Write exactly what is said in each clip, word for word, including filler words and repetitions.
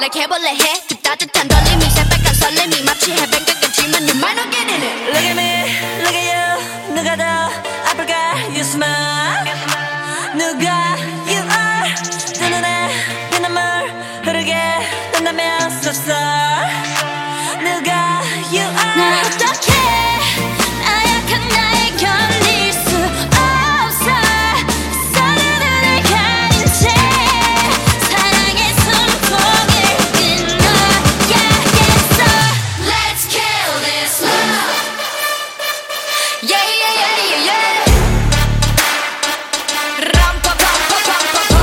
like 해볼래 해 그 따뜻한 떨림이 새빨간 설렘이 마치 해변가 같지만 you might not get in it. Look at me, look at you. 누가 더 아플까? You smile. 누가 you are. 두 눈에 피눈물 흐르게 된다면 so sorry. 누가 you are. 나 어떡해 나약한 나에 걸릴 수 없어 서로를 가린 채 사랑의 숨통을 끊어야겠어. Let's kill this love. Yeah yeah yeah yeah yeah. 람파파파파파파.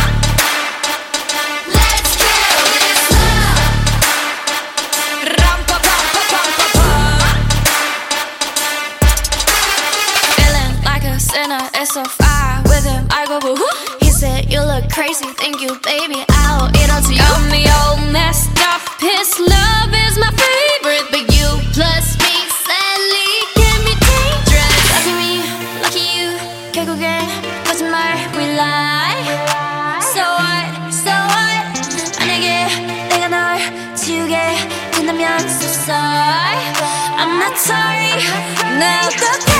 Let's kill this love. 람파파파파파파. Feeling like a sinner, it's so far with him. I go boo hoo. He said you look crazy, thank you, baby. I'll eat all to you. Got me all messed up. His love is my favorite, but you plus me sadly can be dangerous. Lucky me, lucky you. 결국엔 거짓말 we lie. So what, so what? 만약에 내가 널 지우게 된다면 so sorry. I'm not sorry. 나 어떡해